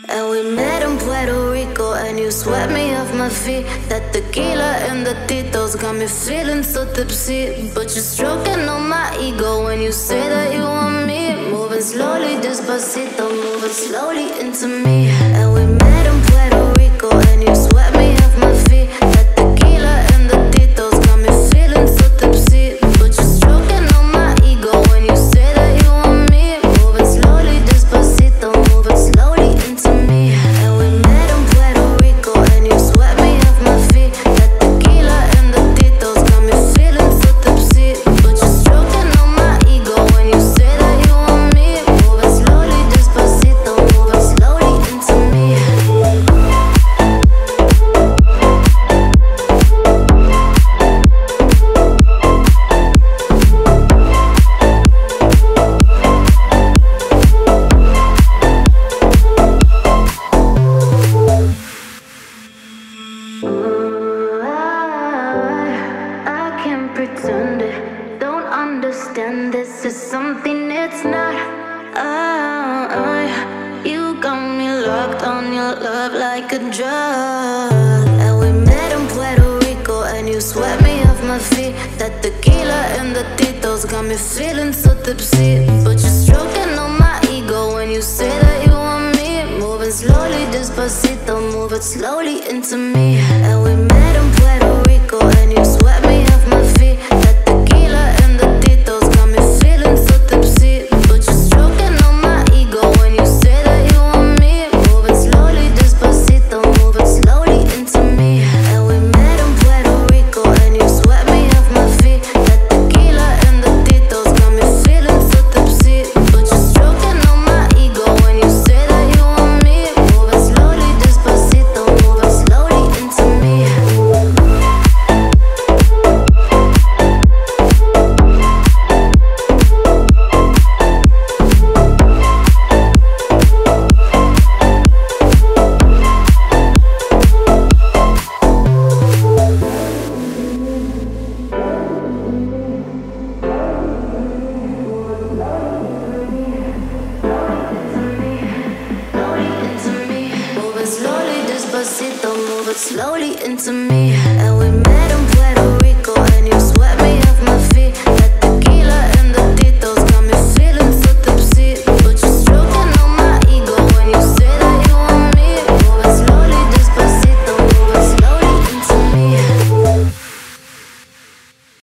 And we met in Puerto Rico, and you swept me off my feet. That tequila and the Tito's got me feeling so tipsy. But you're stroking on my ego when you say that you want me. Moving slowly, despacito, moving slowly into me. And we met in Puerto Rico, and you swept me off my feet. That tequila and the Tito's got me feeling so tipsy. But you're stroking on my ego when you say that you want me. Moving slowly, despacito, moving slowly into me. And we met in Puerto Rico, and you swept me off my feet. That tequila and the Tito's got me feeling so tipsy. But you're stroking on my ego when you say that you want me. Moving slowly, despacito, moving slowly into me. I can't pretend it. Don't understand this is something it's not. You got me locked on your love like a drug. And we met in Puerto Rico, and you swept me off my feet. That tequila and the Tito's got me feeling so tipsy. But you're stroking on my ego when you say that you want me. Moving slowly, despacito, moving slowly into me. And we met in Puerto Rico, and you swept me off my feet. That tequila and the Tito's got me feeling so tipsy. But you're stroking on my ego when you say that you want me. Moving slowly, despacito, moving slowly into me. And we met in Puerto Rico, and you swept me off my feet. That tequila and the Tito's got me feeling so tipsy. But you're stroking on my ego when you say that you want me. Moving slowly, despacito, moving slowly into me. Moving slowly, despacito, moving slowly into me.